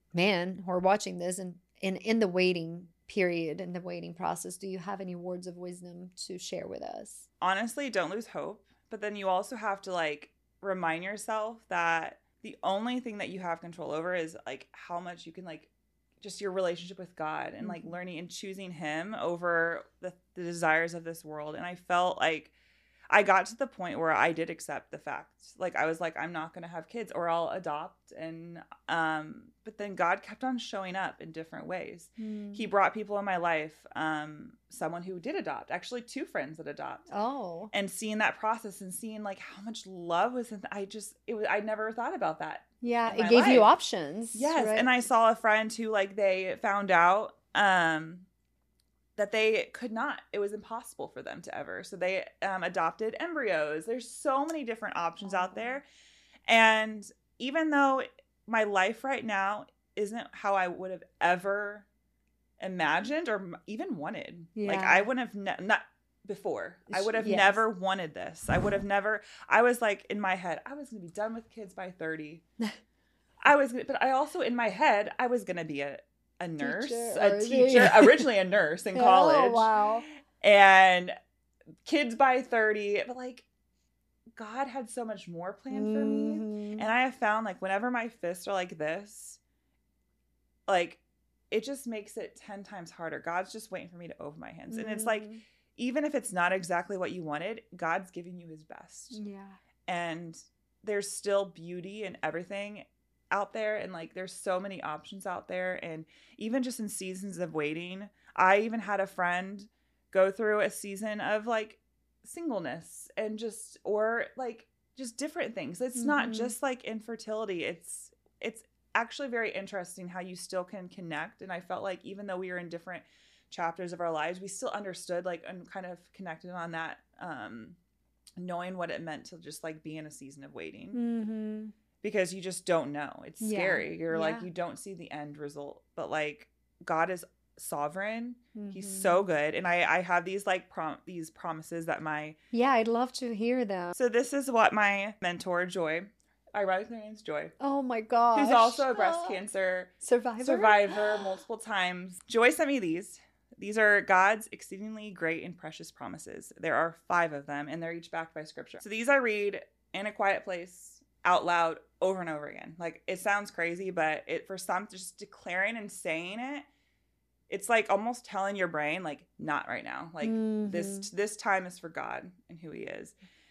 men who are watching this and in the waiting period, in the waiting process. Do you have any words of wisdom to share with us? Honestly, don't lose hope. But then you also have to like remind yourself that the only thing that you have control over is like how much you can like just your relationship with God and like learning and choosing him over the desires of this world. And I felt like I got to the point where I did accept the fact, like I was like, I'm not going to have kids or I'll adopt. And, but then God kept on showing up in different ways. He brought people in my life, someone who did adopt, actually 2 friends that adopt. Oh. And seeing that process and seeing like how much love was in I never thought about that. Yeah. It gave you options. Yes. Right? And I saw a friend who like they found out, that they could not, it was impossible for them to ever. So they adopted embryos. There's so many different options out there. And even though my life right now isn't how I would have ever imagined or even wanted, like I wouldn't have, not before, I would have never wanted this. I would have never, I was like in my head, I was going to be done with kids by 30. But I also in my head, I was going to be a nurse, a teacher, originally a nurse in college. Oh, wow. And kids by 30. But like, God had so much more planned for me. And I have found like whenever my fists are like this, like it just makes it 10 times harder. God's just waiting for me to open my hands. And it's like, even if it's not exactly what you wanted, God's giving you his best. Yeah. And there's still beauty in everything out there, and like there's so many options out there. And even just in seasons of waiting, I even had a friend go through a season of like singleness and just different things. It's not just like infertility. It's actually very interesting how you still can connect. And I felt like even though we were in different chapters of our lives, we still understood like and kind of connected on that, knowing what it meant to just like be in a season of waiting. Because you just don't know. It's scary. You're like, you don't see the end result. But like, God is sovereign. He's so good. And I have these like these promises that I'd love to hear them. So this is what my mentor, Joy, ironically her name's Joy. Oh my gosh. Who's also a breast cancer survivor multiple times. Joy sent me these. These are God's exceedingly great and precious promises. There are 5 of them, and they're each backed by scripture. So these I read in a quiet place, out loud, over and over again. Like, it sounds crazy, but for some, just declaring and saying it, it's like almost telling your brain, like, not right now. Like, this time is for God and who he is.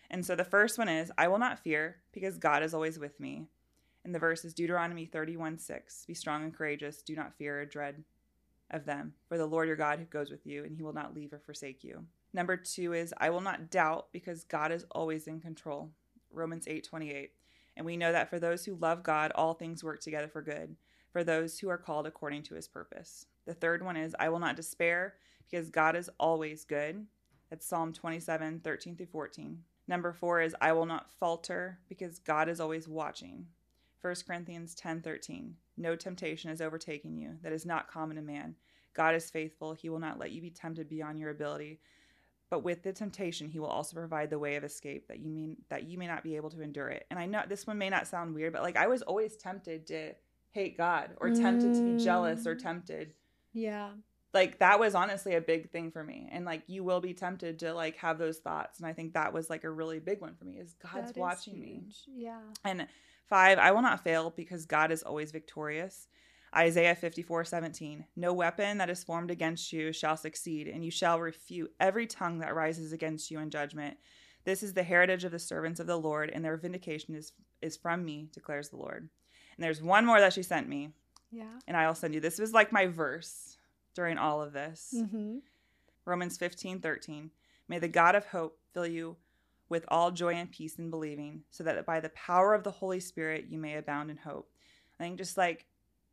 And so the first one is, I will not fear because God is always with me. And the verse is Deuteronomy 31:6. Be strong and courageous. Do not fear or dread of them. For the Lord your God goes with you, and he will not leave or forsake you. Number 2 is, I will not doubt because God is always in control. Romans 8:28. And we know that for those who love God, all things work together for good, for those who are called according to his purpose. The third one is, I will not despair because God is always good. That's Psalm 27:13-14. Number 4 is, I will not falter because God is always watching. 1 Corinthians 10:13. No temptation has overtaken you that is not common to man. God is faithful. He will not let you be tempted beyond your ability. But with the temptation, he will also provide the way of escape that you may not be able to endure it. And I know this one may not sound weird, but like I was always tempted to hate God or tempted to be jealous or tempted. Yeah. Like that was honestly a big thing for me. And like you will be tempted to like have those thoughts. And I think that was like a really big one for me is God's watching me. Yeah. And 5, I will not fail because God is always victorious. Isaiah 54:17. No weapon that is formed against you shall succeed, and you shall refute every tongue that rises against you in judgment. This is the heritage of the servants of the Lord, and their vindication is from me, declares the Lord. And there's one more that she sent me. Yeah. And I'll send you. This was like my verse during all of this. Mm-hmm. Romans 15:13. May the God of hope fill you with all joy and peace in believing, so that by the power of the Holy Spirit you may abound in hope. I think just like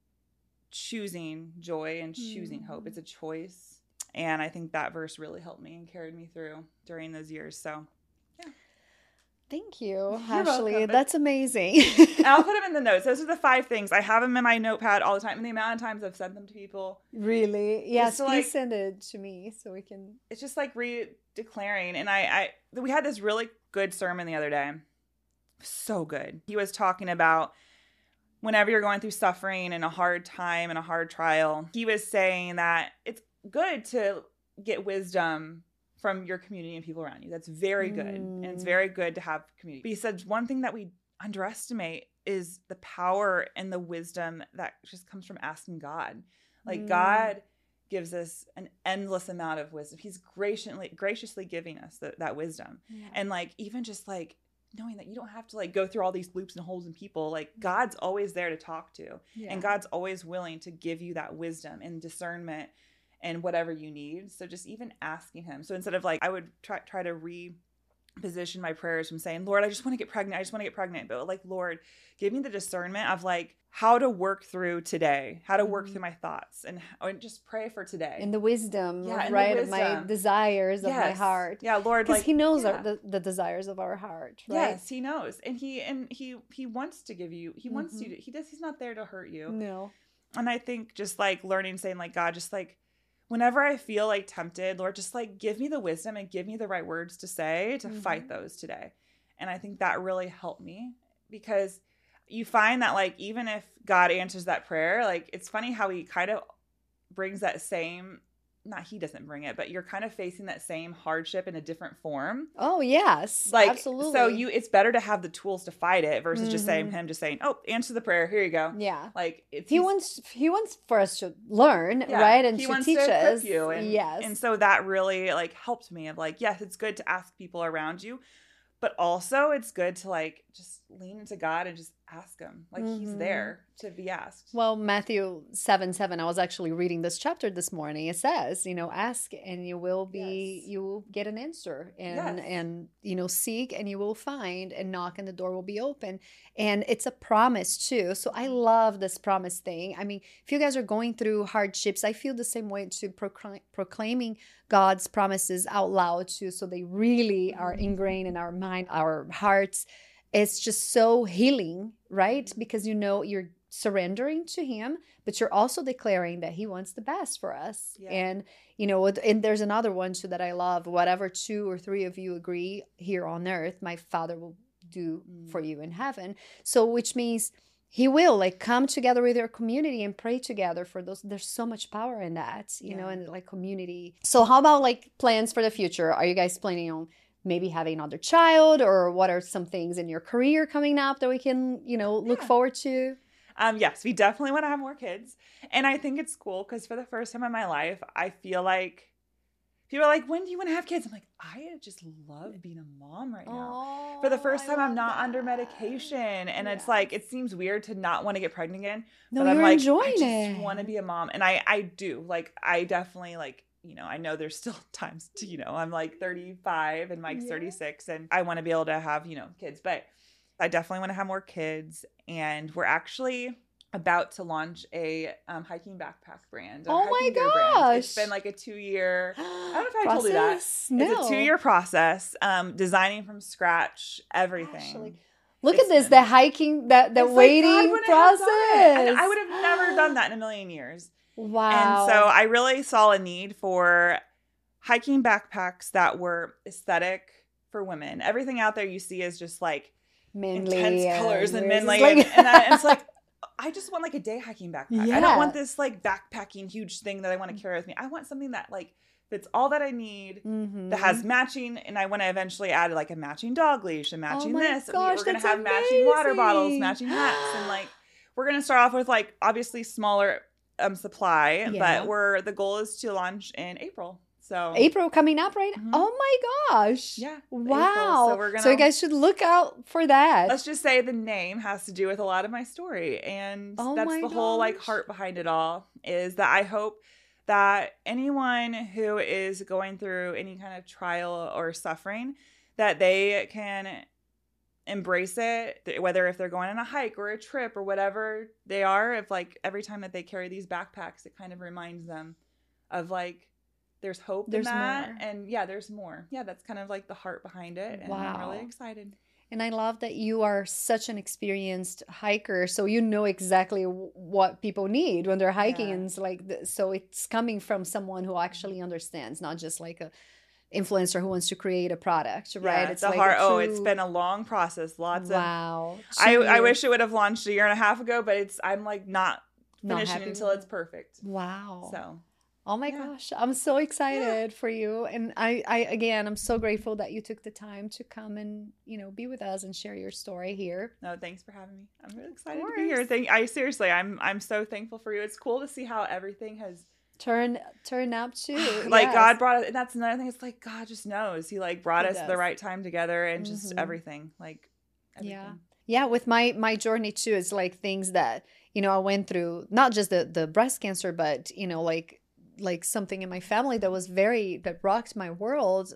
choosing joy and choosing hope. It's a choice. And I think that verse really helped me and carried me through during those years. So, yeah. Thank you, You're Ashley. welcome. That's amazing. I'll put them in the notes. Those are the 5 things. I have them in my notepad all the time. And the amount of times I've sent them to people. Really? Yes, so, please like, send it to me so we can. It's just like re-declaring. And we had this really good sermon the other day. So good. He was talking about whenever you're going through suffering and a hard time and a hard trial, he was saying that it's good to get wisdom from your community and people around you. That's very good. And it's very good to have community. But he said one thing that we underestimate is the power and the wisdom that just comes from asking God. Like God gives us an endless amount of wisdom. He's graciously giving us that wisdom. Yeah. And like, even just like, knowing that you don't have to like go through all these loops and holes in people, like God's always there to talk to, and God's always willing to give you that wisdom and discernment and whatever you need. So just even asking him. So instead of like, I would try to reposition my prayers from saying, Lord, I just want to get pregnant. But like, Lord, give me the discernment of like how to work through today, how to work through my thoughts, and just pray for today. And the wisdom, right? Of my desires of my heart. Yeah, Lord, because he knows the desires of our heart, right? Yes, he knows. And he wants to give you, he wants you to, he's not there to hurt you. No. And I think just like learning, saying like, God, just like, whenever I feel like tempted, Lord, just like give me the wisdom and give me the right words to say to fight those today. And I think that really helped me, because you find that like, even if God answers that prayer, like it's funny how he kind of brings that same, not he doesn't bring it, but you're kind of facing that same hardship in a different form. Oh yes, like, absolutely. So it's better to have the tools to fight it versus just saying, oh, answer the prayer, here you go. Yeah. Like he wants for us to learn, right? And he to wants teach to us. Equip you. And, yes. And so that really like helped me of like, yes, it's good to ask people around you, but also it's good to like just lean into God and just ask him. Like he's there to be asked. Well, Matthew 7:7, I was actually reading this chapter this morning. It says, ask and you will get an answer, and seek and you will find, and knock and the door will be open. And it's a promise too. So I love this promise thing. I mean, if you guys are going through hardships, I feel the same way to proclaiming God's promises out loud too. So they really are ingrained in our mind, our hearts. It's just so healing, right? Because you're surrendering to him, but you're also declaring that he wants the best for us. Yeah. And and there's another one too that I love. Whatever 2 or 3 of you agree here on earth, my Father will do for you in heaven. So which means he will like come together with your community and pray together for those. There's so much power in that, and like community. So how about like plans for the future? Are you guys planning on maybe having another child, or what are some things in your career coming up that we can, look forward to? Yes, we definitely want to have more kids. And I think it's cool because for the first time in my life, I feel like people are like, when do you want to have kids? I'm like, I just love being a mom right now. For the first time, I'm not under medication. And it's like, it seems weird to not want to get pregnant again. No, but I'm you're like, enjoying I just it. want to be a mom. And I do. Like, I definitely like, I know there's still times to, I'm like 35 and Mike's 36 and I want to be able to have, kids, but I definitely want to have more kids. And we're actually about to launch a hiking backpack brand. Oh my gosh. Brand. It's been like a 2-year, I don't know if I told you that. No. It's a 2-year process, designing from scratch, everything. Actually, look at this, the hiking, the waiting process. And I would have never done that in a million years. Wow. And so I really saw a need for hiking backpacks that were aesthetic for women. Everything out there you see is just like manly, intense colors and manly. Like... and it's like, I just want like a day hiking backpack. Yeah. I don't want this like backpacking huge thing that I want to carry with me. I want something that like fits all that I need, that has matching, and I want to eventually add like a matching dog leash and matching this. Gosh, we're going to have matching water bottles, matching hats, and like we're going to start off with like obviously smaller supply, but the goal is to launch in April. So April coming up, right? Mm-hmm. Oh my gosh. Yeah. Wow. So you guys should look out for that. Let's just say the name has to do with a lot of my story. And that's the whole like heart behind it all, is that I hope that anyone who is going through any kind of trial or suffering, that they can embrace it, whether if they're going on a hike or a trip or whatever they are. If like every time that they carry these backpacks, it kind of reminds them of like, there's hope in that. More. And there's more. Yeah, that's kind of like the heart behind it. And I'm really excited. And I love that you are such an experienced hiker, so you know exactly what people need when they're hiking. And it's like, so it's coming from someone who actually understands, not just like a influencer who wants to create a product, right? Yeah, it's a hard. It's been a long process. Lots of. Wow. I wish it would have launched a year and a half ago, but I'm like not finishing until it's perfect. Wow. So. Oh my gosh, I'm so excited for you. And I'm so grateful that you took the time to come and, be with us and share your story here. No, thanks for having me. I'm really excited to be here. I'm so thankful for you. It's cool to see how everything has turned up too. Like God brought it. And that's another thing. It's like God just knows. He like brought us at the right time together and just everything. Like everything. Yeah. With my journey too, it's like things that, I went through, not just the breast cancer, but, like something in my family that rocked my world,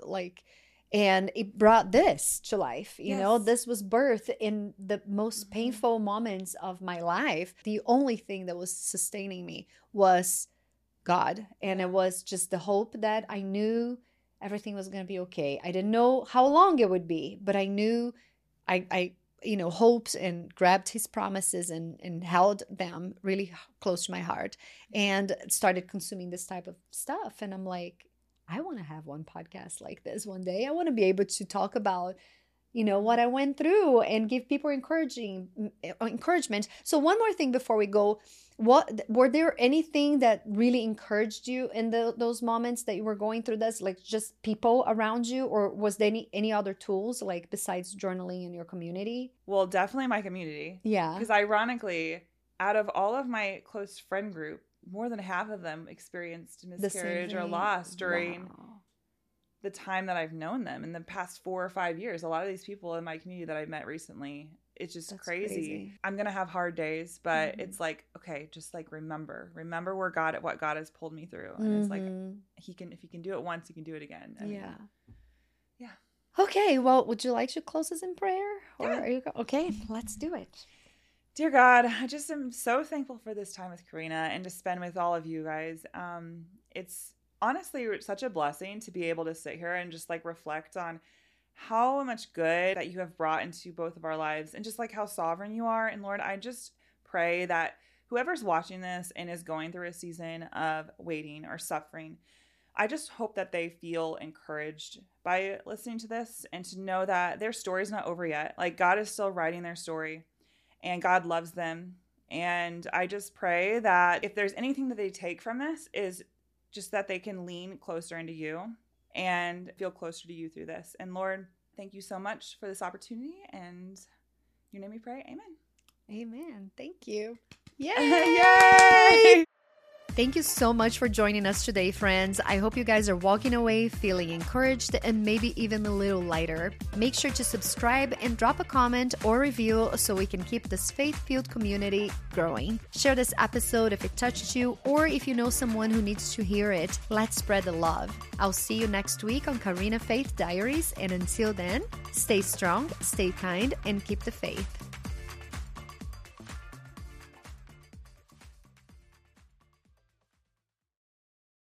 and it brought this to life. This was birth in the most painful moments of my life. The only thing that was sustaining me was God. And it was just the hope that I knew everything was going to be okay. I didn't know how long it would be, but I knew I hoped and grabbed his promises and held them really close to my heart and started consuming this type of stuff. And I'm like, I want to have one podcast like this one day. I want to be able to talk about, what I went through and give people encouragement. So one more thing before we go, were there anything that really encouraged you in those moments that you were going through this, like just people around you, or was there any other tools like besides journaling in your community? Well, definitely my community. Yeah. Because ironically, out of all of my close friend group, more than half of them experienced miscarriage or loss during the time that I've known them in the past 4 or 5 years. A lot of these people in my community that I've met recently, it's just crazy. I'm going to have hard days, but it's like, okay, just like remember what God has pulled me through. And it's like, if he can do it once, he can do it again. Yeah. Okay. Well, would you like to close us in prayer? Okay, let's do it. Dear God, I just am so thankful for this time with Karina and to spend with all of you guys. It's honestly such a blessing to be able to sit here and just like reflect on how much good that you have brought into both of our lives and just like how sovereign you are. And Lord, I just pray that whoever's watching this and is going through a season of waiting or suffering, I just hope that they feel encouraged by listening to this and to know that their story's not over yet. Like God is still writing their story and God loves them. And I just pray that if there's anything that they take from this is just that they can lean closer into you and feel closer to you through this. And Lord, thank you so much for this opportunity. And in your name we pray. Amen. Amen. Thank you. Yay! Yay! Thank you so much for joining us today, friends. I hope you guys are walking away feeling encouraged and maybe even a little lighter. Make sure to subscribe and drop a comment or review so we can keep this faith-filled community growing. Share this episode if it touched you or if you know someone who needs to hear it. Let's spread the love. I'll see you next week on Karina Faith Diaries, and until then, stay strong, stay kind, and keep the faith.